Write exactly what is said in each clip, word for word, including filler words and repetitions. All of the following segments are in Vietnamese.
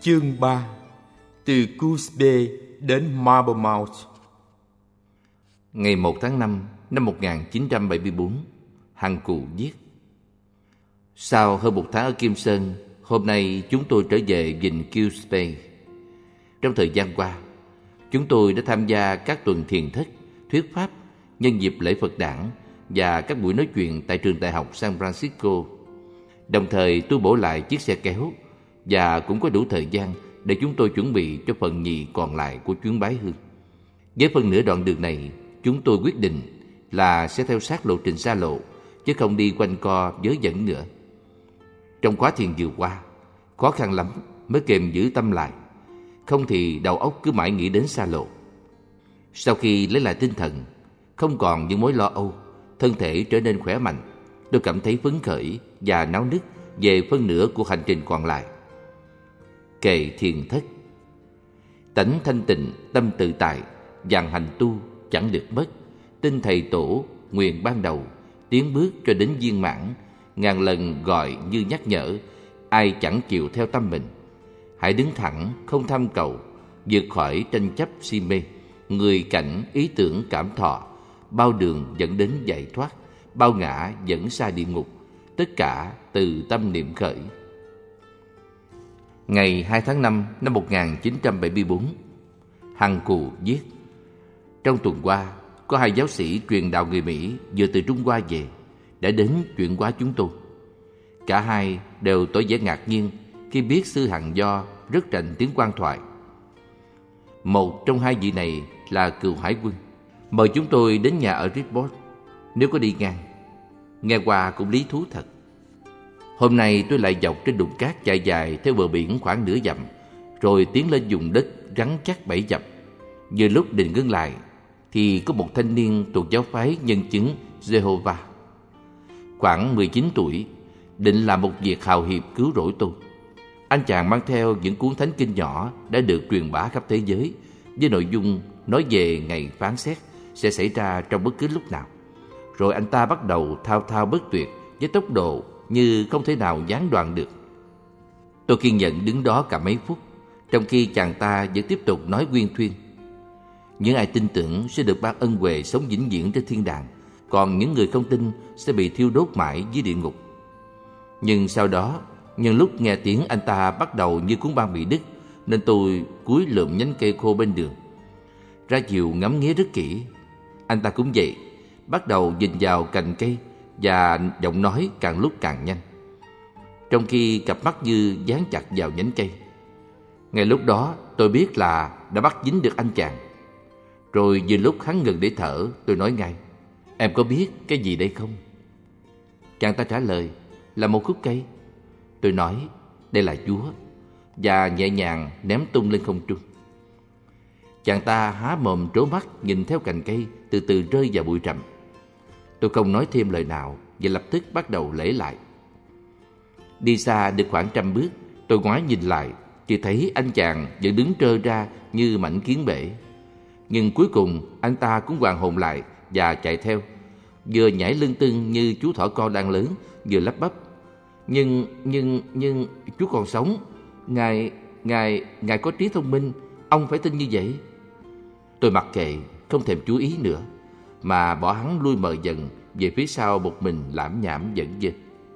Chương ba. Từ Goose Bay đến Marble Mount. Ngày một tháng năm năm một nghìn chín trăm bảy mươi tư, Hằng Cù viết: Sau hơn một tháng ở Kim Sơn, hôm nay chúng tôi trở về vịnh Goose Bay. Trong thời gian qua, chúng tôi đã tham gia các tuần thiền thất, thuyết pháp nhân dịp lễ Phật đản và các buổi nói chuyện tại trường đại học San Francisco. Đồng thời tu bổ lại chiếc xe kéo và cũng có đủ thời gian để chúng tôi chuẩn bị cho phần nhì còn lại của chuyến bái hương. Với phần nửa đoạn đường này, chúng tôi quyết định là sẽ theo sát lộ trình xa lộ, chứ không đi quanh co vớ vẩn nữa. Trong khóa thiền vừa qua, khó khăn lắm mới kềm giữ tâm lại, không thì đầu óc cứ mãi nghĩ đến xa lộ. Sau khi lấy lại tinh thần, không còn những mối lo âu, thân thể trở nên khỏe mạnh, tôi cảm thấy phấn khởi và náo nức về phân nửa của hành trình còn lại. Kệ thiền thất. Tánh thanh tịnh, tâm tự tại, vạn hành tu chẳng được mất. Tin thầy tổ, nguyện ban đầu, tiến bước cho đến viên mãn. Ngàn lần gọi như nhắc nhở, ai chẳng chịu theo tâm mình. Hãy đứng thẳng, không tham cầu, vượt khỏi tranh chấp si mê. Người cảnh, ý tưởng, cảm thọ, bao đường dẫn đến giải thoát, bao ngã dẫn xa địa ngục. Tất cả từ tâm niệm khởi. Ngày hai tháng năm năm một nghìn chín trăm bảy mươi tư, Hằng Cù viết: Trong tuần qua, có hai giáo sĩ truyền đạo người Mỹ vừa từ Trung Hoa về, đã đến chuyện hóa chúng tôi. Cả hai đều tỏ vẻ ngạc nhiên khi biết sư Hằng Do rất rành tiếng quan thoại. Một trong hai vị này là cựu hải quân, mời chúng tôi đến nhà ở Bridgeport nếu có đi ngang. Nghe qua cũng lý thú thật. Hôm nay tôi lại dọc trên đụng cát chạy dài theo bờ biển khoảng nửa dặm, rồi tiến lên vùng đất rắn chắc bảy dặm. Vừa lúc định ngưng lại, thì có một thanh niên thuộc giáo phái Nhân chứng Jehovah, khoảng mười chín tuổi, định làm một việc hào hiệp cứu rỗi tôi. Anh chàng mang theo những cuốn thánh kinh nhỏ đã được truyền bá khắp thế giới, với nội dung nói về ngày phán xét sẽ xảy ra trong bất cứ lúc nào. Rồi anh ta bắt đầu thao thao bất tuyệt với tốc độ như không thể nào gián đoạn được. Tôi kiên nhẫn đứng đó cả mấy phút, trong khi chàng ta vẫn tiếp tục nói uyên thuyên. Những ai tin tưởng sẽ được ban ân huệ sống vĩnh viễn trên thiên đàng, còn những người không tin sẽ bị thiêu đốt mãi dưới địa ngục. Nhưng sau đó, nhân lúc nghe tiếng anh ta bắt đầu như cuốn băng bị đứt, nên tôi cúi lượm nhánh cây khô bên đường, ra chiều ngắm nghía rất kỹ. Anh ta cũng vậy, bắt đầu nhìn vào cành cây và giọng nói càng lúc càng nhanh, trong khi cặp mắt như dán chặt vào nhánh cây. Ngay lúc đó tôi biết là đã bắt dính được anh chàng. Rồi vừa lúc hắn ngừng để thở, tôi nói ngay: Em có biết cái gì đây không? Chàng ta trả lời: Là một khúc cây. Tôi nói: Đây là Chúa, và nhẹ nhàng ném tung lên không trung. Chàng ta há mồm trố mắt nhìn theo cành cây từ từ rơi vào bụi rậm. Tôi không nói thêm lời nào và lập tức bắt đầu lễ lại. Đi xa được khoảng trăm bước, tôi ngoái nhìn lại, chỉ thấy anh chàng vẫn đứng trơ ra như mảnh kiến bể. Nhưng cuối cùng anh ta cũng hoàn hồn lại và chạy theo, vừa nhảy lưng tưng như chú thỏ con đang lớn, vừa lắp bắp: Nhưng, nhưng, nhưng, Chúa còn sống. Ngài, Ngài, Ngài có trí thông minh, ông phải tin như vậy. Tôi mặc kệ, không thèm chú ý nữa, mà bỏ hắn lui mờ dần về phía sau một mình lảm nhảm vẩn vơ.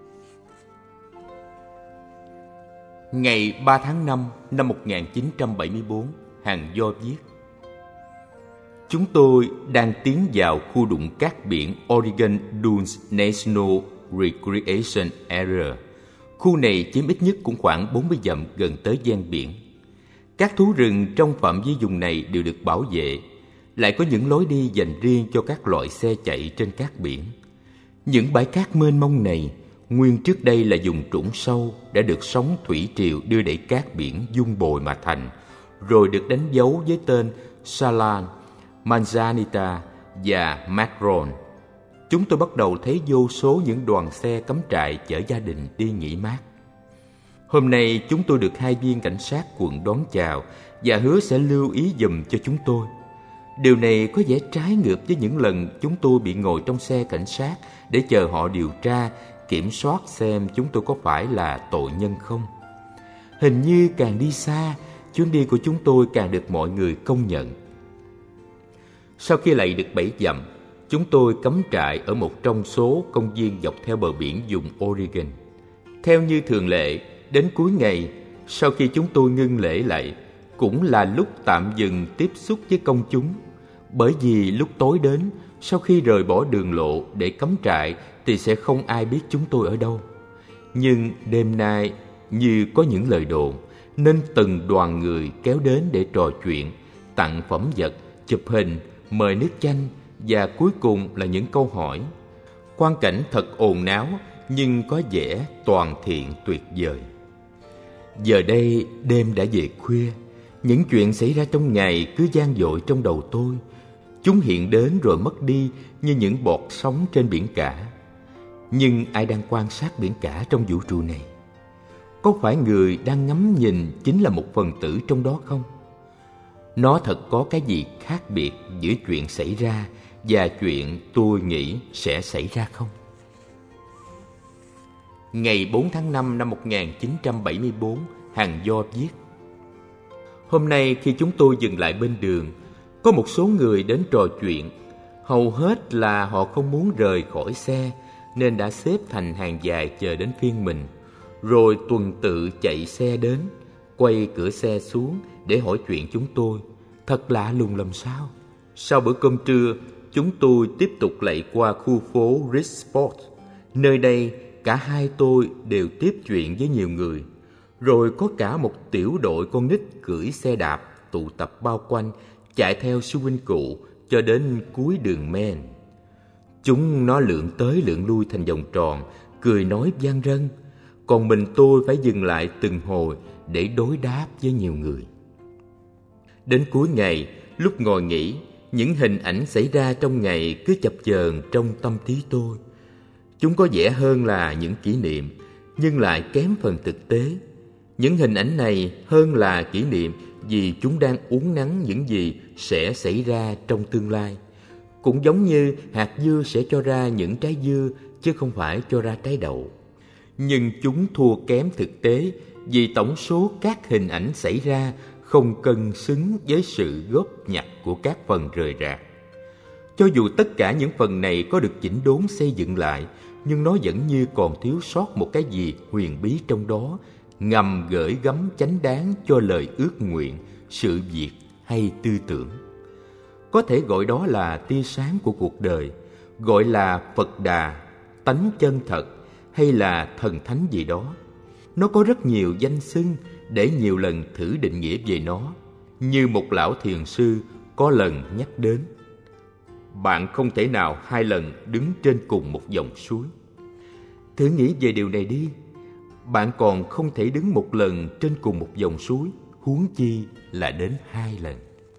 Ngày ba tháng năm năm một nghìn chín trăm bảy mươi tư, Hằng Do viết: Chúng tôi đang tiến vào khu đụng cát biển Oregon Dunes National Recreation Area. Khu này chiếm ít nhất cũng khoảng bốn mươi dặm gần tới ven biển. Các thú rừng trong phạm vi vùng này đều được bảo vệ. Lại có những lối đi dành riêng cho các loại xe chạy trên cát biển. Những bãi cát mênh mông này nguyên trước đây là vùng trũng sâu, đã được sóng thủy triều đưa đẩy cát biển dung bồi mà thành, rồi được đánh dấu với tên Salan, Manzanita và Macron. Chúng tôi bắt đầu thấy vô số những đoàn xe cắm trại chở gia đình đi nghỉ mát. Hôm nay chúng tôi được hai viên cảnh sát quận đón chào và hứa sẽ lưu ý giùm cho chúng tôi. Điều này có vẻ trái ngược với những lần chúng tôi bị ngồi trong xe cảnh sát để chờ họ điều tra, kiểm soát xem chúng tôi có phải là tội nhân không. Hình như càng đi xa, chuyến đi của chúng tôi càng được mọi người công nhận. Sau khi lạy được bảy dặm, chúng tôi cắm trại ở một trong số công viên dọc theo bờ biển vùng Oregon. Theo như thường lệ, đến cuối ngày, sau khi chúng tôi ngưng lễ lạy, cũng là lúc tạm dừng tiếp xúc với công chúng. Bởi vì lúc tối đến, sau khi rời bỏ đường lộ để cắm trại thì sẽ không ai biết chúng tôi ở đâu. Nhưng đêm nay, như có những lời đồn, nên từng đoàn người kéo đến để trò chuyện, tặng phẩm vật, chụp hình, mời nước chanh và cuối cùng là những câu hỏi. Quang cảnh thật ồn náo nhưng có vẻ toàn thiện tuyệt vời. Giờ đây đêm đã về khuya, những chuyện xảy ra trong ngày cứ vang dội trong đầu tôi. Chúng hiện đến rồi mất đi như những bọt sóng trên biển cả. Nhưng ai đang quan sát biển cả trong vũ trụ này? Có phải người đang ngắm nhìn chính là một phần tử trong đó không? Nó thật có cái gì khác biệt giữa chuyện xảy ra và chuyện tôi nghĩ sẽ xảy ra không? Ngày bốn tháng năm năm một nghìn chín trăm bảy mươi tư, Hằng Do viết: Hôm nay khi chúng tôi dừng lại bên đường, có một số người đến trò chuyện. Hầu hết là họ không muốn rời khỏi xe nên đã xếp thành hàng dài chờ đến phiên mình, rồi tuần tự chạy xe đến, quay cửa xe xuống để hỏi chuyện chúng tôi. Thật lạ lùng làm sao. Sau bữa cơm trưa, chúng tôi tiếp tục lạy qua khu phố Bridgeport. Nơi đây cả hai tôi đều tiếp chuyện với nhiều người. Rồi có cả một tiểu đội con nít cưỡi xe đạp tụ tập bao quanh, chạy theo sư huynh cụ cho đến cuối đường Main. Chúng nó lượn tới lượn lui thành vòng tròn, cười nói vang rân. Còn mình tôi phải dừng lại từng hồi để đối đáp với nhiều người. Đến cuối ngày, lúc ngồi nghỉ, những hình ảnh xảy ra trong ngày cứ chập chờn trong tâm trí tôi. Chúng có vẻ hơn là những kỷ niệm, nhưng lại kém phần thực tế. Những hình ảnh này hơn là kỷ niệm vì chúng đang uốn nắn những gì sẽ xảy ra trong tương lai. Cũng giống như hạt dưa sẽ cho ra những trái dưa chứ không phải cho ra trái đậu. Nhưng chúng thua kém thực tế vì tổng số các hình ảnh xảy ra không cân xứng với sự góp nhặt của các phần rời rạc. Cho dù tất cả những phần này có được chỉnh đốn xây dựng lại, nhưng nó vẫn như còn thiếu sót một cái gì huyền bí trong đó, ngầm gửi gắm chánh đáng cho lời ước nguyện, sự việc hay tư tưởng. Có thể gọi đó là tia sáng của cuộc đời, gọi là Phật Đà, tánh chân thật, hay là thần thánh gì đó. Nó có rất nhiều danh xưng để nhiều lần thử định nghĩa về nó. Như một lão thiền sư có lần nhắc đến: bạn không thể nào hai lần đứng trên cùng một dòng suối. Thử nghĩ về điều này đi. Bạn còn không thể đứng một lần trên cùng một dòng suối, huống chi là đến hai lần.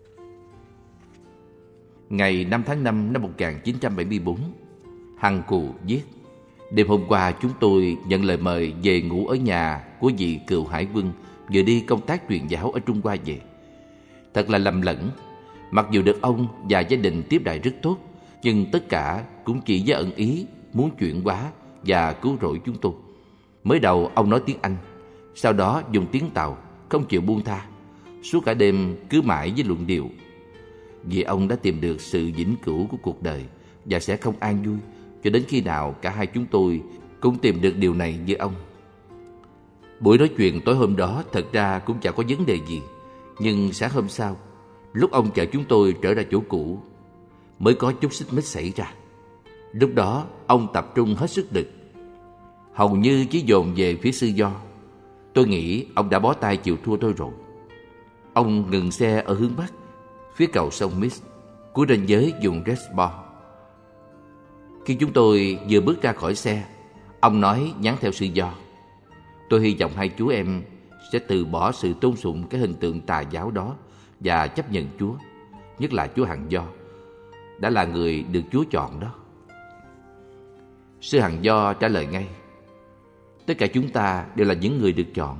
Ngày năm tháng năm năm một nghìn chín trăm bảy mươi tư, Hằng Cù viết: Đêm hôm qua chúng tôi nhận lời mời về ngủ ở nhà của vị cựu hải quân vừa đi công tác truyền giáo ở Trung Hoa về. Thật là lầm lẫn. Mặc dù được ông và gia đình tiếp đãi rất tốt, nhưng tất cả cũng chỉ với ẩn ý muốn chuyển hóa và cứu rỗi chúng tôi. Mới đầu ông nói tiếng Anh, sau đó dùng tiếng Tàu, không chịu buông tha. Suốt cả đêm cứ mãi với luận điệu. Vì ông đã tìm được sự vĩnh cửu của cuộc đời và sẽ không an vui cho đến khi nào cả hai chúng tôi cũng tìm được điều này như ông. Buổi nói chuyện tối hôm đó thật ra cũng chẳng có vấn đề gì. Nhưng sáng hôm sau, lúc ông chở chúng tôi trở ra chỗ cũ, mới có chút xích mích xảy ra. Lúc đó ông tập trung hết sức lực, hầu như chỉ dồn về phía Sư Do. Tôi nghĩ ông đã bó tay chịu thua tôi rồi. Ông ngừng xe ở hướng Bắc, phía cầu sông Mist, cuối ranh giới vùng Resbor. Khi chúng tôi vừa bước ra khỏi xe, ông nói nhắn theo Sư Do: Tôi hy vọng hai chú em sẽ từ bỏ sự tôn sùng cái hình tượng tà giáo đó và chấp nhận Chúa, nhất là Chúa Hằng Do, đã là người được Chúa chọn đó. Sư Hằng Do trả lời ngay: Tất cả chúng ta đều là những người được chọn.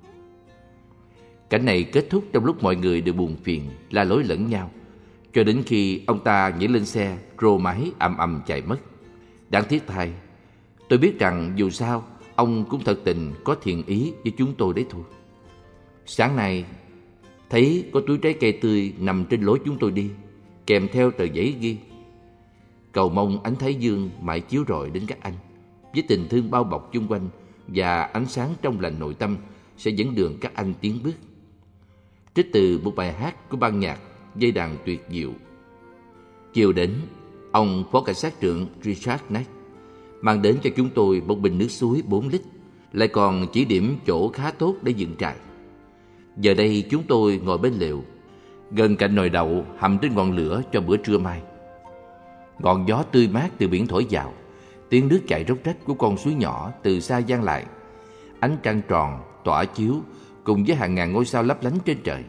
Cảnh này kết thúc trong lúc mọi người đều buồn phiền, la lối lẫn nhau, cho đến khi ông ta nhảy lên xe, rô máy ầm ầm chạy mất. Đáng tiếc thay, tôi biết rằng dù sao ông cũng thật tình có thiện ý với chúng tôi đấy thôi. Sáng nay, thấy có túi trái cây tươi nằm trên lối chúng tôi đi, kèm theo tờ giấy ghi: cầu mong ánh thái dương mãi chiếu rọi đến các anh, với tình thương bao bọc chung quanh và ánh sáng trong lành nội tâm sẽ dẫn đường các anh tiến bước. Trích từ một bài hát của ban nhạc dây đàn tuyệt diệu. Chiều đến, ông Phó Cảnh sát trưởng Richard Knight mang đến cho chúng tôi một bình nước suối bốn lít, lại còn chỉ điểm chỗ khá tốt để dựng trại. Giờ đây chúng tôi ngồi bên lều, gần cạnh nồi đậu hầm trên ngọn lửa cho bữa trưa mai. Ngọn gió tươi mát từ biển thổi vào, tiếng nước chảy róc rách của con suối nhỏ từ xa vang lại. Ánh trăng tròn tỏa chiếu cùng với hàng ngàn ngôi sao lấp lánh trên trời.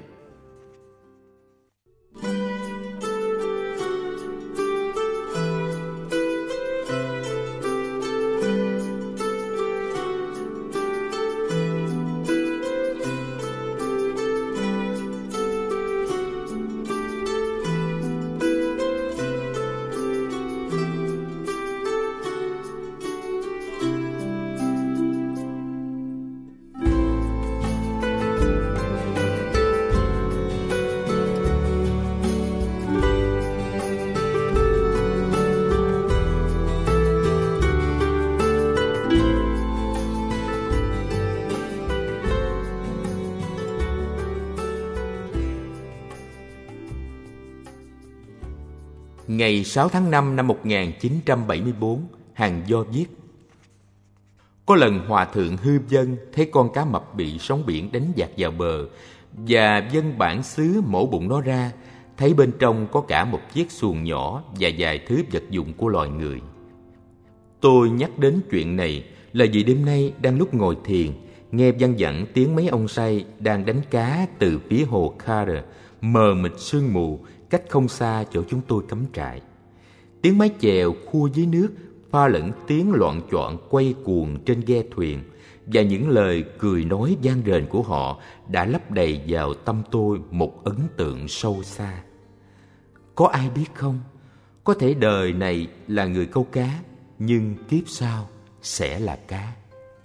Ngày sáu tháng năm năm một nghìn chín trăm bảy mươi tư, Hàn Do viết: có lần Hòa thượng Hư Vân thấy con cá mập bị sóng biển đánh dạt vào bờ, và dân bản xứ mổ bụng nó ra, thấy bên trong có cả một chiếc xuồng nhỏ và vài thứ vật dụng của loài người. Tôi nhắc đến chuyện này là vì đêm nay đang lúc ngồi thiền, nghe văng vẳng tiếng mấy ông say đang đánh cá từ phía hồ Carter, mờ mịt sương mù cách không xa chỗ chúng tôi cắm trại. Tiếng mái chèo khua dưới nước pha lẫn tiếng loạn choạng quay cuồng trên ghe thuyền, và những lời cười nói vang rền của họ đã lấp đầy vào tâm tôi một ấn tượng sâu xa. Có ai biết không, có thể đời này là người câu cá, nhưng kiếp sau sẽ là cá.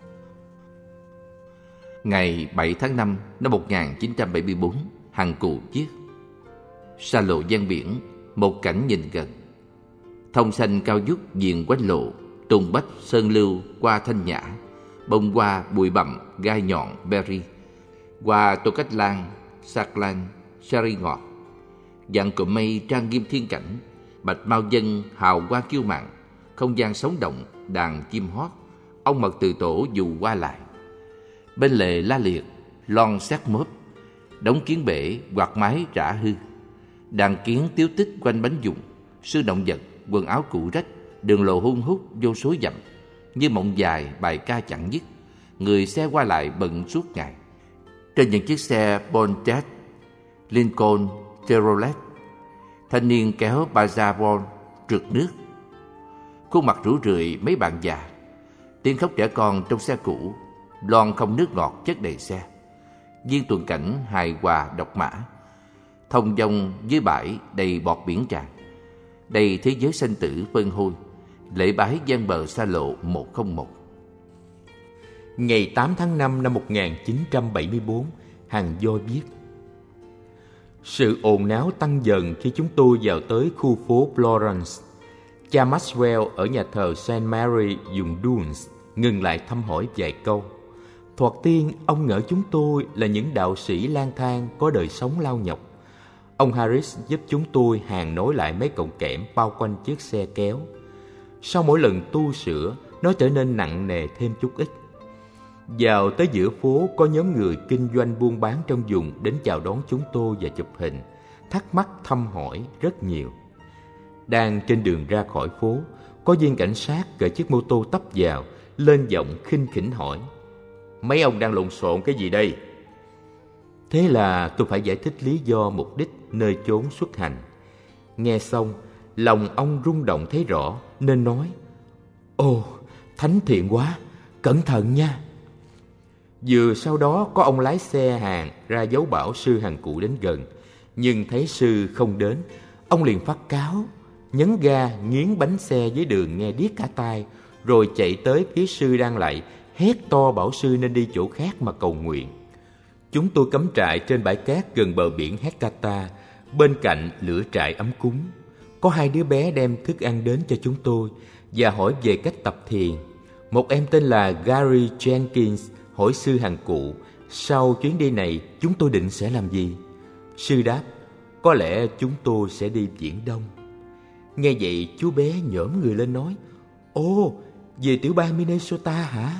Ngày bảy tháng năm năm một nghìn chín trăm bảy mươi tư, Hằng Cù viết: xa lộ ven biển, một cảnh nhìn gần. Thông xanh cao vút viền quanh lộ, tùng bách sơn lưu qua thanh nhã, bông hoa bụi bặm gai nhọn berry, hoa tô cách lan, sạc lan, sari ngọt. Dạng cụm mây trang nghiêm thiên cảnh, bạch mao dân hào hoa kiêu mạn, không gian sống động, đàn chim hót, ong mật từ tổ dù qua lại. Bên lề la liệt, lon xác mớp, đống kiến bể quạt mái rã hư. Đàn kiến tiếu tích quanh bánh dụng, sư động vật, quần áo cũ rách, đường lộ hun hút vô số dặm, như mộng dài bài ca chẳng dứt. Người xe qua lại bận suốt ngày. Trên những chiếc xe Pontiac, Lincoln, Chevrolet, thanh niên kéo Bazavon trượt nước. Khuôn mặt rũ rượi mấy bạn già, tiếng khóc trẻ con trong xe cũ, lon không nước ngọt chất đầy xe. Viên tuần cảnh hài hòa độc mã, thông dong dưới bãi đầy bọt biển tràn, đầy thế giới sanh tử phân hôi, lễ bái gian bờ xa lộ một không một. Ngày tám tháng năm năm một nghìn chín trăm bảy mươi tư, Hằng Do viết: sự ồn náo tăng dần khi chúng tôi vào tới khu phố Florence. Cha Maxwell ở nhà thờ Saint Mary vùng Dunes ngừng lại thăm hỏi vài câu. Thoạt tiên ông ngỡ chúng tôi là những đạo sĩ lang thang có đời sống lao nhọc. Ông Harris giúp chúng tôi hàn nối lại mấy cọng kẽm bao quanh chiếc xe kéo. Sau mỗi lần tu sửa, nó trở nên nặng nề thêm chút ít. Vào tới giữa phố, có nhóm người kinh doanh buôn bán trong vùng đến chào đón chúng tôi và chụp hình, thắc mắc thăm hỏi rất nhiều. Đang trên đường ra khỏi phố, có viên cảnh sát cởi chiếc mô tô tấp vào, lên giọng khinh khỉnh hỏi: mấy ông đang lộn xộn cái gì đây? Thế là tôi phải giải thích lý do mục đích nơi chốn xuất hành. Nghe xong, lòng ông rung động thấy rõ nên nói: ồ, thánh thiện quá, cẩn thận nha. Vừa sau đó có ông lái xe hàng ra dấu bảo sư Hằng Cụ đến gần, nhưng thấy sư không đến, ông liền phát cáo, nhấn ga nghiến bánh xe dưới đường nghe điếc cả tai, rồi chạy tới phía sư đang lạy, hét to bảo sư nên đi chỗ khác mà cầu nguyện. Chúng tôi cắm trại trên bãi cát gần bờ biển Hecata, bên cạnh lửa trại ấm cúng. Có hai đứa bé đem thức ăn đến cho chúng tôi và hỏi về cách tập thiền. Một em tên là Gary Jenkins hỏi sư hàng cụ, sau chuyến đi này chúng tôi định sẽ làm gì? Sư đáp, có lẽ chúng tôi sẽ đi Viễn Đông. Nghe vậy chú bé nhổm người lên nói, ồ, về tiểu bang Minnesota hả?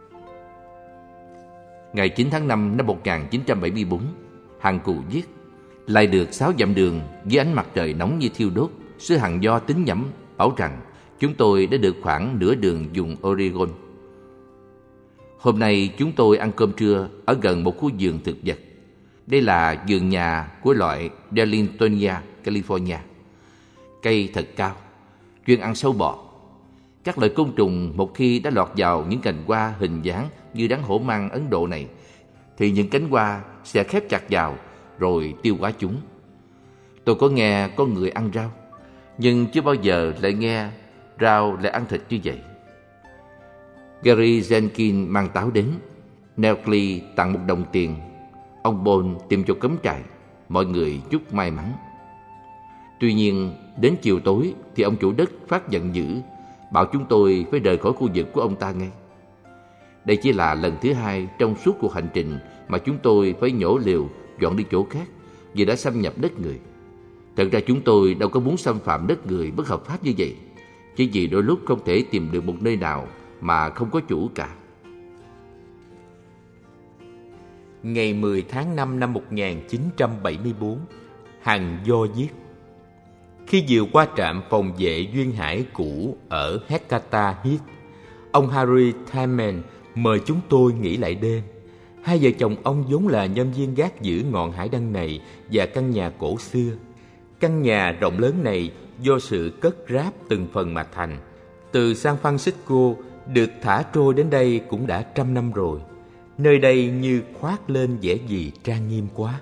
Ngày chín tháng năm năm một nghìn chín trăm bảy mươi tư, Hằng Cụ viết, lại được sáu dặm đường dưới ánh mặt trời nóng như thiêu đốt, sư Hằng Do tính nhẩm bảo rằng chúng tôi đã được khoảng nửa đường vùng Oregon. Hôm nay chúng tôi ăn cơm trưa ở gần một khu vườn thực vật. Đây là vườn nhà của loại Darlingtonia, California. Cây thật cao, chuyên ăn sâu bọ. Các loại côn trùng một khi đã lọt vào những cành hoa hình dáng như đám hổ mang Ấn Độ này, thì những cánh hoa sẽ khép chặt vào rồi tiêu hóa chúng. Tôi có nghe có người ăn rau, nhưng chưa bao giờ lại nghe rau lại ăn thịt như vậy. Gary Jenkins mang táo đến, Nelkley tặng một đồng tiền, ông Bone tìm chỗ cắm trại, mọi người chúc may mắn. Tuy nhiên, đến chiều tối thì ông chủ đất phát giận dữ, bảo chúng tôi phải rời khỏi khu vực của ông ta ngay. Đây chỉ là lần thứ hai trong suốt cuộc hành trình mà chúng tôi phải nhổ liều dọn đi chỗ khác vì đã xâm nhập đất người. Thật ra chúng tôi đâu có muốn xâm phạm đất người bất hợp pháp như vậy, chỉ vì đôi lúc không thể tìm được một nơi nào mà không có chủ cả. Ngày mười tháng năm năm một nghìn chín trăm bảy mươi tư, Hằng Do viết, khi vừa qua trạm phòng vệ duyên hải cũ ở Hecata Heath, ông Harry Tiemann mời chúng tôi nghỉ lại đêm. Hai vợ chồng ông vốn là nhân viên gác giữ ngọn hải đăng này và căn nhà cổ xưa. Căn nhà rộng lớn này do sự cất ráp từng phần mà thành. Từ San Francisco được thả trôi đến đây cũng đã trăm năm rồi. Nơi đây như khoác lên vẻ gì trang nghiêm quá.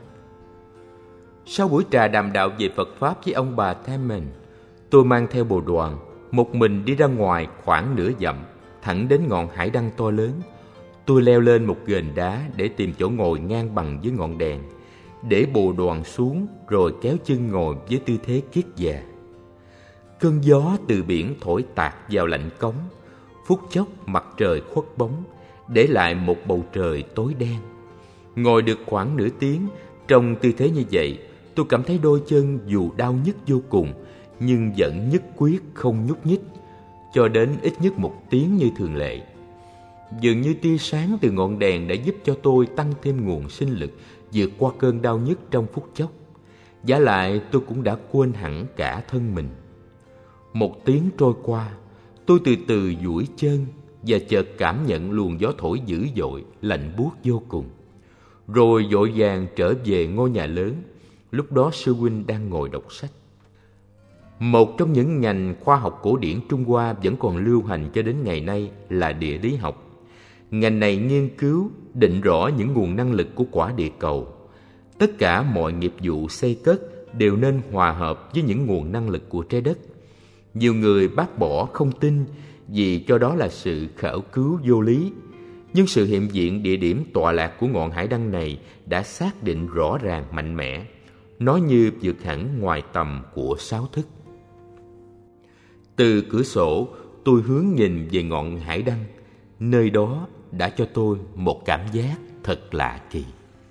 Sau buổi trà đàm đạo về Phật Pháp với ông bà Tiemann, tôi mang theo bồ đoàn, một mình đi ra ngoài khoảng nửa dặm, thẳng đến ngọn hải đăng to lớn. Tôi leo lên một ghềnh đá để tìm chỗ ngồi ngang bằng với ngọn đèn, để bồ đoàn xuống rồi kéo chân ngồi với tư thế kiết già. Cơn gió từ biển thổi tạt vào lạnh cống, phút chốc mặt trời khuất bóng, để lại một bầu trời tối đen. Ngồi được khoảng nửa tiếng trong tư thế như vậy, tôi cảm thấy đôi chân dù đau nhức vô cùng nhưng vẫn nhất quyết không nhúc nhích cho đến ít nhất một tiếng như thường lệ. Dường như tia sáng từ ngọn đèn đã giúp cho tôi tăng thêm nguồn sinh lực vượt qua cơn đau nhức trong phút chốc. Vả lại tôi cũng đã quên hẳn cả thân mình. Một tiếng trôi qua, tôi từ từ duỗi chân và chợt cảm nhận luồng gió thổi dữ dội, lạnh buốt vô cùng. Rồi vội vàng trở về ngôi nhà lớn. Lúc đó sư huynh đang ngồi đọc sách. Một trong những ngành khoa học cổ điển Trung Hoa vẫn còn lưu hành cho đến ngày nay là địa lý học. Ngành này nghiên cứu, định rõ những nguồn năng lực của quả địa cầu. Tất cả mọi nghiệp vụ xây cất đều nên hòa hợp với những nguồn năng lực của trái đất. Nhiều người bác bỏ không tin vì cho đó là sự khảo cứu vô lý. Nhưng sự hiện diện địa điểm tọa lạc của ngọn hải đăng này đã xác định rõ ràng mạnh mẽ. Nó như vượt hẳn ngoài tầm của sáu thức. Từ cửa sổ, tôi hướng nhìn về ngọn hải đăng. Nơi đó đã cho tôi một cảm giác thật lạ kỳ.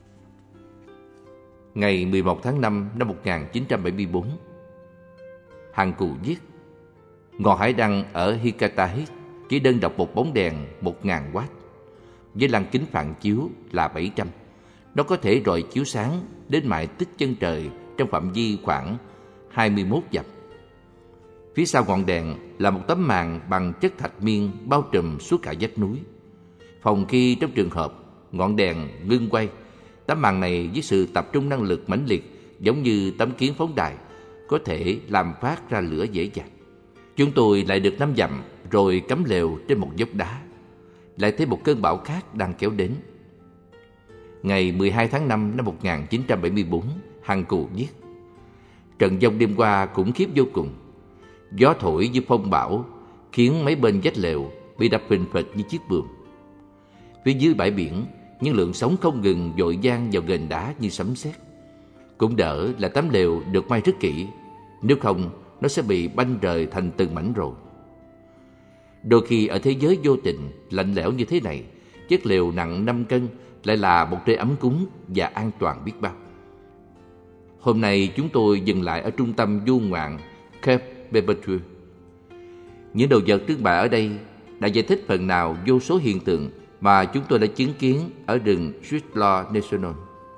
Ngày mười một tháng năm năm một nghìn chín trăm bảy mươi tư, Hằng Cụ viết, ngọn hải đăng ở Hecata Heath chỉ đơn độc một bóng đèn một nghìn watt, với lăng kính phản chiếu là bảy trăm. Nó có thể rọi chiếu sáng đến mại tích chân trời trong phạm vi khoảng hai mươi mốt dặm. Phía sau ngọn đèn là một tấm màn bằng chất thạch miên bao trùm suốt cả vách núi. Phòng khi trong trường hợp ngọn đèn ngưng quay, tấm màn này với sự tập trung năng lực mãnh liệt giống như tấm kiến phóng đài có thể làm phát ra lửa dễ dàng. Chúng tôi lại được năm dặm rồi cắm lều trên một dốc đá. Lại thấy một cơn bão khác đang kéo đến. Ngày mười hai tháng năm năm một nghìn chín trăm bảy mươi tư, Hằng Cụ viết, trận giông đêm qua khủng khiếp vô cùng. Gió thổi như phong bão khiến mấy bên vách lều bị đập phình phịch như chiếc buồm. Phía dưới bãi biển, nhưng lượng sóng không ngừng dội vang vào ghềnh đá như sấm sét. Cũng đỡ là tấm lều được may rất kỹ, nếu không nó sẽ bị banh rời thành từng mảnh rồi. Đôi khi ở thế giới vô tình, lạnh lẽo như thế này, chiếc lều nặng năm cân lại là một nơi ấm cúng và an toàn biết bao. Hôm nay chúng tôi dừng lại ở trung tâm du ngoạn Cape Bebetu. Những đồ vật trưng bày ở đây đã giải thích phần nào vô số hiện tượng mà chúng tôi đã chứng kiến ở rừng Whistler National.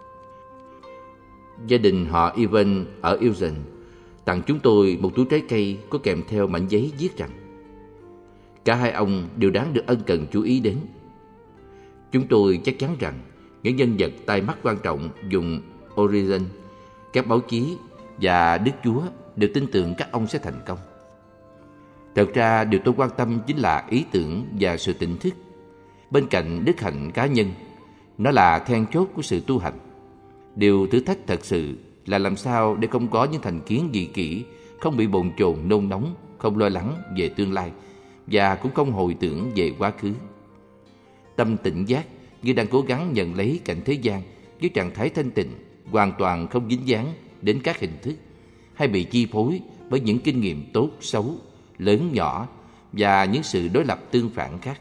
Gia đình họ Evan ở Eugene tặng chúng tôi một túi trái cây có kèm theo mảnh giấy viết rằng cả hai ông đều đáng được ân cần chú ý đến. Chúng tôi chắc chắn rằng những nhân vật tai mắt quan trọng dùng Origin, các báo chí và Đức Chúa đều tin tưởng các ông sẽ thành công. Thật ra điều tôi quan tâm chính là ý tưởng và sự tỉnh thức. Bên cạnh đức hạnh cá nhân, nó là then chốt của sự tu hành. Điều thử thách thật sự là làm sao để không có những thành kiến dị kỷ, không bị bồn chồn nôn nóng, không lo lắng về tương lai và cũng không hồi tưởng về quá khứ. Tâm tỉnh giác như đang cố gắng nhận lấy cảnh thế gian với trạng thái thanh tịnh, hoàn toàn không dính dáng đến các hình thức hay bị chi phối bởi những kinh nghiệm tốt, xấu, lớn, nhỏ và những sự đối lập tương phản khác.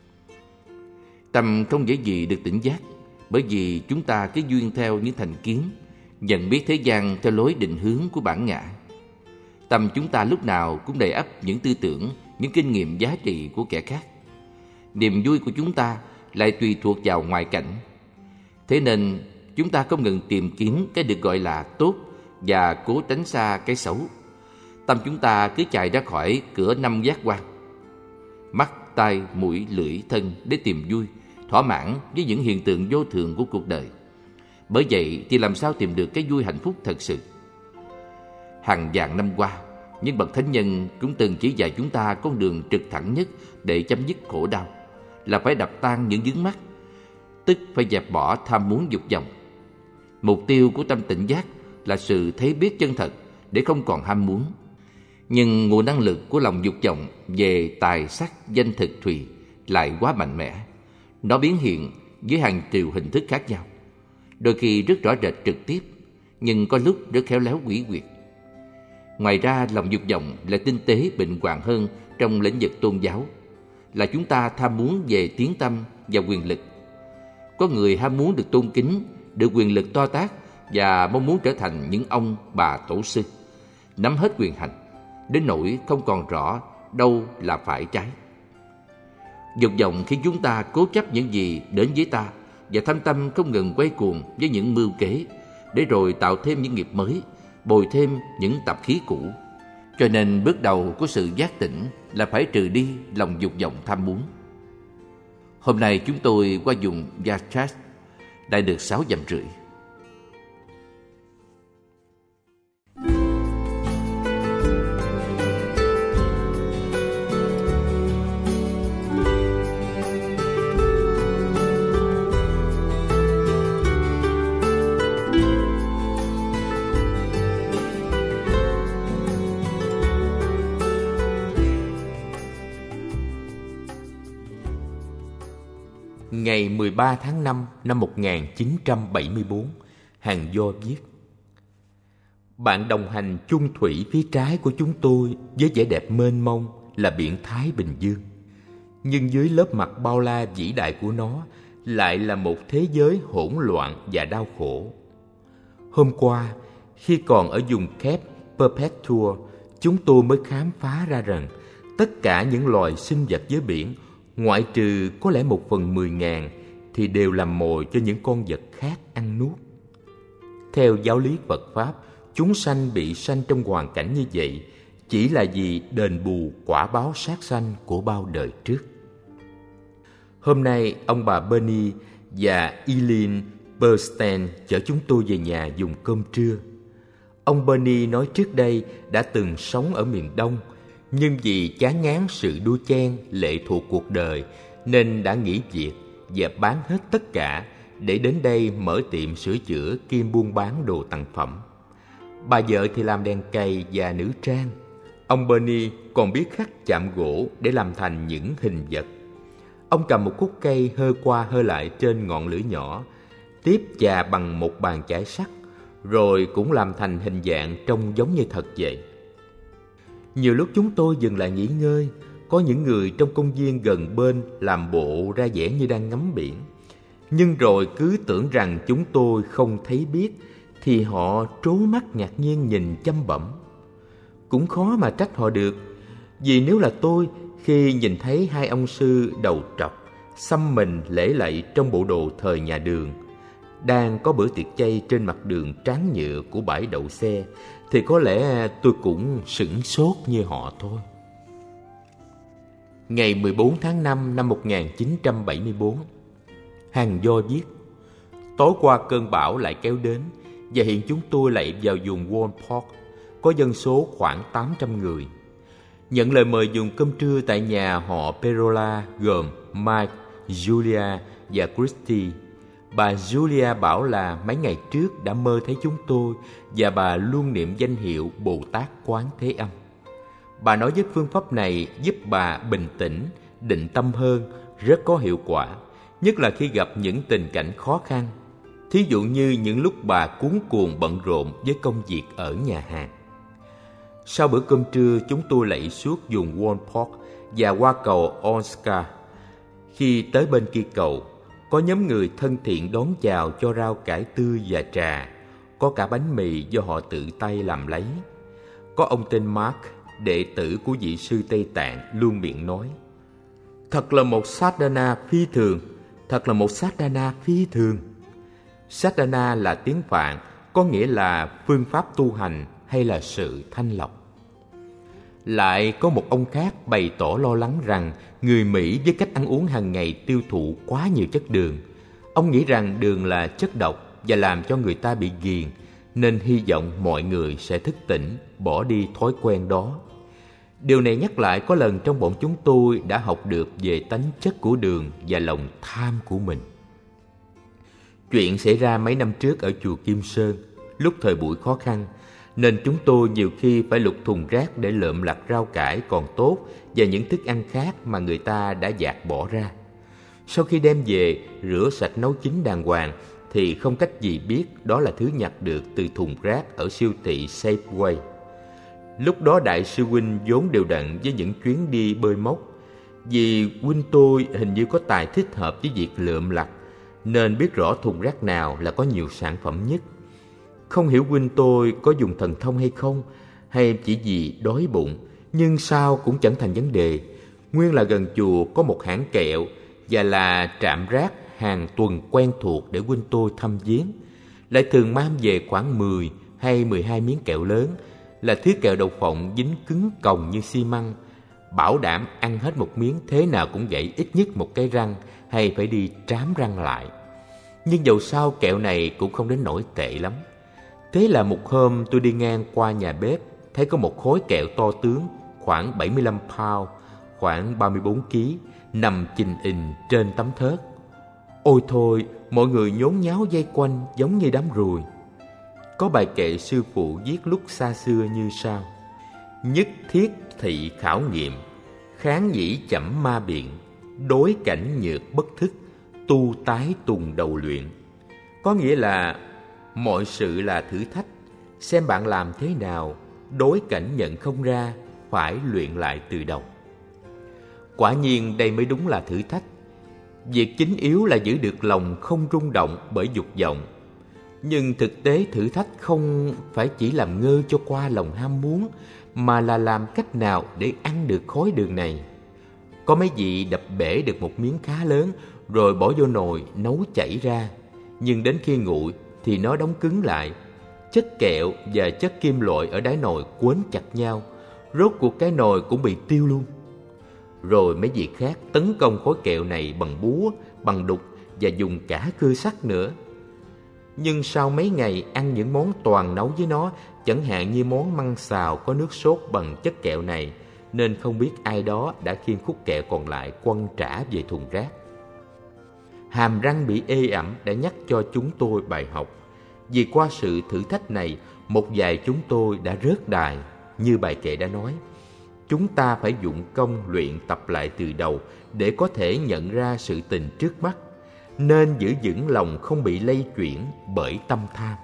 Tâm không dễ gì được tỉnh giác bởi vì chúng ta cứ duyên theo những thành kiến, nhận biết thế gian theo lối định hướng của bản ngã. Tâm chúng ta lúc nào cũng đầy ắp những tư tưởng, những kinh nghiệm giá trị của kẻ khác. Niềm vui của chúng ta lại tùy thuộc vào ngoại cảnh. Thế nên chúng ta không ngừng tìm kiếm cái được gọi là tốt và cố tránh xa cái xấu. Tâm chúng ta cứ chạy ra khỏi cửa năm giác quan, mắt, tai, mũi, lưỡi, thân để tìm vui, thỏa mãn với những hiện tượng vô thường của cuộc đời. Bởi vậy thì làm sao tìm được cái vui hạnh phúc thật sự? Hàng vạn năm qua, những bậc thánh nhân cũng từng chỉ dạy chúng ta con đường trực thẳng nhất để chấm dứt khổ đau, là phải đập tan những vướng mắc, tức phải dẹp bỏ tham muốn dục vọng. Mục tiêu của tâm tỉnh giác là sự thấy biết chân thật để không còn ham muốn. Nhưng nguồn năng lực của lòng dục vọng về tài sắc danh thực thùy lại quá mạnh mẽ. Nó biến hiện dưới hàng triệu hình thức khác nhau, đôi khi rất rõ rệt trực tiếp, nhưng có lúc rất khéo léo quỷ quyệt. Ngoài ra, lòng dục vọng là tinh tế bệnh hoạn hơn trong lĩnh vực tôn giáo, là chúng ta tham muốn về tiếng tăm và quyền lực. Có người ham muốn được tôn kính, được quyền lực to tát và mong muốn trở thành những ông bà tổ sư, nắm hết quyền hành, đến nỗi không còn rõ đâu là phải trái. Dục vọng khiến chúng ta cố chấp những gì đến với ta và thâm tâm không ngừng quay cuồng với những mưu kế, để rồi tạo thêm những nghiệp mới, bồi thêm những tập khí cũ. Cho nên bước đầu của sự giác tỉnh là phải trừ đi lòng dục vọng tham muốn. Hôm nay chúng tôi qua vùng Yachas đã được sáu dặm rưỡi. Ngày mười ba tháng năm năm một nghìn chín trăm bảy mươi tư, Hàng Do viết: Bạn đồng hành chung thủy phía trái của chúng tôi với vẻ đẹp mênh mông là biển Thái Bình Dương, nhưng dưới lớp mặt bao la vĩ đại của nó lại là một thế giới hỗn loạn và đau khổ. Hôm qua, khi còn ở vùng Cape Perpetua, chúng tôi mới khám phá ra rằng tất cả những loài sinh vật dưới biển, ngoại trừ có lẽ một phần mười ngàn, thì đều làm mồi cho những con vật khác ăn nuốt. Theo giáo lý Phật Pháp, chúng sanh bị sanh trong hoàn cảnh như vậy chỉ là vì đền bù quả báo sát sanh của bao đời trước. Hôm nay, ông bà Bernie và Eileen Bernstein chở chúng tôi về nhà dùng cơm trưa. Ông Bernie nói trước đây đã từng sống ở miền Đông, nhưng vì chán ngán sự đua chen lệ thuộc cuộc đời nên đã nghỉ việc và bán hết tất cả để đến đây mở tiệm sửa chữa kiêm buôn bán đồ tặng phẩm. Bà vợ thì làm đèn cày và nữ trang. Ông Bernie còn biết khắc chạm gỗ để làm thành những hình vật. Ông cầm một khúc cây hơ qua hơ lại trên ngọn lửa nhỏ, tiếp chà bằng một bàn chải sắt, rồi cũng làm thành hình dạng trông giống như thật vậy. Nhiều lúc chúng tôi dừng lại nghỉ ngơi, có những người trong công viên gần bên làm bộ ra vẻ như đang ngắm biển. Nhưng rồi cứ tưởng rằng chúng tôi không thấy biết, thì họ trố mắt ngạc nhiên nhìn chăm bẩm. Cũng khó mà trách họ được, vì nếu là tôi, khi nhìn thấy hai ông sư đầu trọc, xăm mình lễ lạy trong bộ đồ thời nhà Đường, đang có bữa tiệc chay trên mặt đường tráng nhựa của bãi đậu xe, thì có lẽ tôi cũng sửng sốt như họ thôi. Ngày mười bốn tháng năm năm một nghìn chín trăm bảy mươi bốn, Hàn Do viết: tối qua cơn bão lại kéo đến, và hiện chúng tôi lại vào vùng Walport, có dân số khoảng tám trăm người. Nhận lời mời dùng cơm trưa tại nhà họ Perola gồm Mike, Julia và Christy. Bà Julia bảo là mấy ngày trước đã mơ thấy chúng tôi, và bà luôn niệm danh hiệu Bồ Tát Quán Thế Âm. Bà nói với phương pháp này giúp bà bình tĩnh, định tâm hơn, rất có hiệu quả, nhất là khi gặp những tình cảnh khó khăn. Thí dụ như những lúc bà cuống cuồng bận rộn với công việc ở nhà hàng. Sau bữa cơm trưa, chúng tôi lạy suốt vùng Walport và qua cầu Oscar. Khi tới bên kia cầu, có nhóm người thân thiện đón chào cho rau cải tươi và trà, có cả bánh mì do họ tự tay làm lấy. Có ông tên Mark, đệ tử của vị sư Tây Tạng, luôn miệng nói: thật là một sadhana phi thường, thật là một sadhana phi thường. Sadhana là tiếng Phạn, có nghĩa là phương pháp tu hành hay là sự thanh lọc. Lại có một ông khác bày tỏ lo lắng rằng người Mỹ với cách ăn uống hàng ngày tiêu thụ quá nhiều chất đường. Ông nghĩ rằng đường là chất độc và làm cho người ta bị ghiền, nên hy vọng mọi người sẽ thức tỉnh, bỏ đi thói quen đó. Điều này nhắc lại có lần trong bọn chúng tôi đã học được về tánh chất của đường và lòng tham của mình. Chuyện xảy ra mấy năm trước ở chùa Kim Sơn, lúc thời buổi khó khăn, nên chúng tôi nhiều khi phải lục thùng rác để lượm lặt rau cải còn tốt và những thức ăn khác mà người ta đã dạt bỏ ra. Sau khi đem về, rửa sạch nấu chín đàng hoàng, thì không cách gì biết đó là thứ nhặt được từ thùng rác ở siêu thị Safeway. Lúc đó đại sư huynh vốn đều đặn với những chuyến đi bơi móc. Vì huynh tôi hình như có tài thích hợp với việc lượm lặt, nên biết rõ thùng rác nào là có nhiều sản phẩm nhất. Không hiểu huynh tôi có dùng thần thông hay không, hay chỉ vì đói bụng, nhưng sao cũng chẳng thành vấn đề. Nguyên là gần chùa có một hãng kẹo, và là trạm rác hàng tuần quen thuộc để huynh tôi thăm viếng. Lại thường mang về khoảng mười hay mười hai miếng kẹo lớn, là thứ kẹo đậu phộng dính cứng còng như xi măng, bảo đảm ăn hết một miếng thế nào cũng gãy ít nhất một cái răng, hay phải đi trám răng lại. Nhưng dầu sao kẹo này cũng không đến nỗi tệ lắm. Thế là một hôm tôi đi ngang qua nhà bếp, thấy có một khối kẹo to tướng, khoảng bảy mươi lăm pound, khoảng ba mươi bốn ki lô gam, nằm chình ình trên tấm thớt. Ôi thôi, mọi người nhốn nháo vây quanh giống như đám ruồi. Có bài kệ sư phụ viết lúc xa xưa như sau: nhất thiết thị khảo nghiệm, kháng dĩ chẩm ma biện, đối cảnh nhược bất thức, tu tái tùng đầu luyện. Có nghĩa là mọi sự là thử thách, xem bạn làm thế nào, đối cảnh nhận không ra, phải luyện lại từ đầu. Quả nhiên đây mới đúng là thử thách. Việc chính yếu là giữ được lòng không rung động bởi dục vọng. Nhưng thực tế thử thách không phải chỉ làm ngơ cho qua lòng ham muốn, mà là làm cách nào để ăn được khối đường này. Có mấy vị đập bể được một miếng khá lớn, rồi bỏ vô nồi nấu chảy ra. Nhưng đến khi nguội thì nó đóng cứng lại. Chất kẹo và chất kim loại ở đáy nồi quấn chặt nhau, rốt cuộc cái nồi cũng bị tiêu luôn. Rồi mấy vị khác tấn công khối kẹo này bằng búa, bằng đục và dùng cả cưa sắt nữa. Nhưng sau mấy ngày ăn những món toàn nấu với nó, chẳng hạn như món măng xào có nước sốt bằng chất kẹo này, nên không biết ai đó đã khiêng khúc kẹo còn lại quăng trả về thùng rác. Hàm răng bị ê ẩm đã nhắc cho chúng tôi bài học. Vì qua sự thử thách này, một vài chúng tôi đã rớt đài, như bài kệ đã nói. Chúng ta phải dụng công luyện tập lại từ đầu để có thể nhận ra sự tình trước mắt, nên giữ vững lòng không bị lay chuyển bởi tâm tham.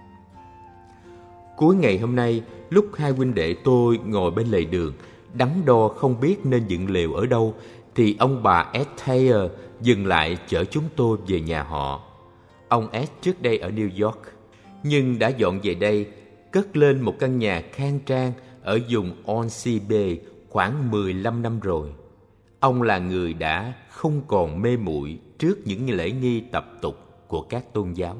Cuối ngày hôm nay, lúc hai huynh đệ tôi ngồi bên lề đường, đắn đo không biết nên dựng lều ở đâu, thì ông bà Ed Thayer dừng lại chở chúng tôi về nhà họ. Ông Ed trước đây ở New York, nhưng đã dọn về đây, cất lên một căn nhà khang trang ở vùng Hornsey Bay khoảng mười lăm năm rồi. Ông là người đã không còn mê muội trước những lễ nghi tập tục của các tôn giáo.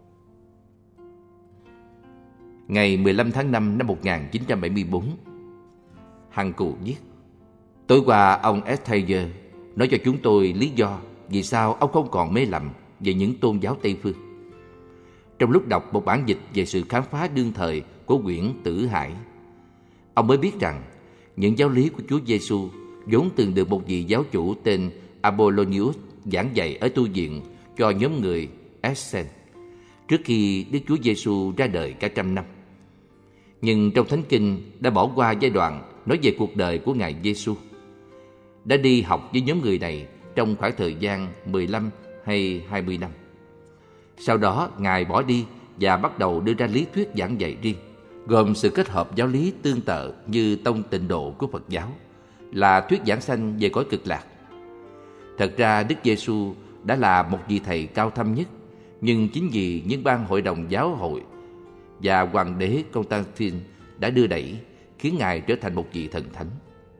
Ngày mười lăm tháng năm năm một nghìn chín trăm bảy mươi bốn, Hằng Cù viết: tối qua ông S. Thayer nói cho chúng tôi lý do vì sao ông không còn mê lầm về những tôn giáo Tây phương. Trong lúc đọc một bản dịch về sự khám phá đương thời của quyển Tử Hải, ông mới biết rằng những giáo lý của Chúa Giêsu vốn từng được một vị giáo chủ tên Apollonius giảng dạy ở tu viện cho nhóm người Essen trước khi Đức Chúa Giêsu ra đời cả trăm năm. Nhưng trong Thánh Kinh đã bỏ qua giai đoạn nói về cuộc đời của Ngài Giêsu. Đã đi học với nhóm người này trong khoảng thời gian mười lăm hay hai mươi năm. Sau đó Ngài bỏ đi và bắt đầu đưa ra lý thuyết giảng dạy riêng, gồm sự kết hợp giáo lý tương tự như tông Tịnh Độ của Phật giáo, là thuyết giảng sanh về cõi cực lạc. Thật ra Đức Giêsu đã là một vị thầy cao thâm nhất, nhưng chính vì những ban hội đồng giáo hội và hoàng đế Constantine đã đưa đẩy, khiến Ngài trở thành một vị thần thánh.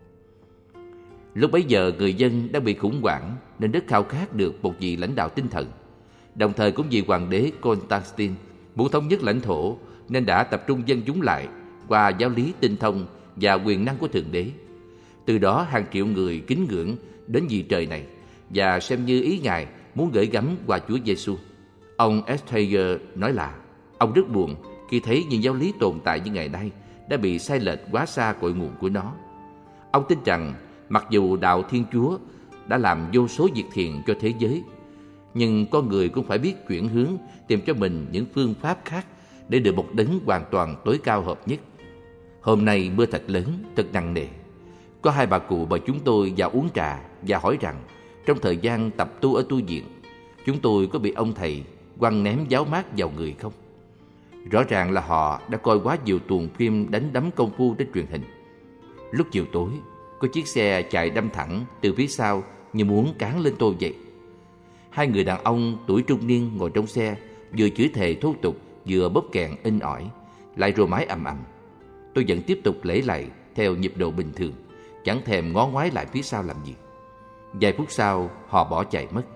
Lúc bấy giờ người dân đã bị khủng hoảng nên rất khao khát được một vị lãnh đạo tinh thần. Đồng thời cũng vì hoàng đế Constantine muốn thống nhất lãnh thổ nên đã tập trung dân chúng lại qua giáo lý tinh thông và quyền năng của Thượng Đế. Từ đó hàng triệu người kính ngưỡng đến vị trời này và xem như ý Ngài muốn gửi gắm qua Chúa Giêsu. Ông S. Thayer nói là ông rất buồn khi thấy những giáo lý tồn tại như ngày nay đã bị sai lệch quá xa cội nguồn của nó. Ông tin rằng mặc dù đạo Thiên Chúa đã làm vô số việc thiện cho thế giới, nhưng con người cũng phải biết chuyển hướng, tìm cho mình những phương pháp khác để được một đấng hoàn toàn tối cao hợp nhất. Hôm nay mưa thật lớn, thật nặng nề. Có hai bà cụ mời chúng tôi vào uống trà và hỏi rằng trong thời gian tập tu ở tu viện, chúng tôi có bị ông thầy quăng ném giáo mát vào người không? Rõ ràng là họ đã coi quá nhiều tuồng phim đánh đấm công phu trên truyền hình. Lúc chiều tối, có chiếc xe chạy đâm thẳng từ phía sau như muốn cán lên tôi vậy. Hai người đàn ông tuổi trung niên ngồi trong xe, vừa chửi thề thô tục, vừa bóp kèn inh ỏi, lại rồ mái ầm ầm. Tôi vẫn tiếp tục lễ lạy theo nhịp độ bình thường, chẳng thèm ngó ngoái lại phía sau làm gì. Vài phút sau, họ bỏ chạy mất.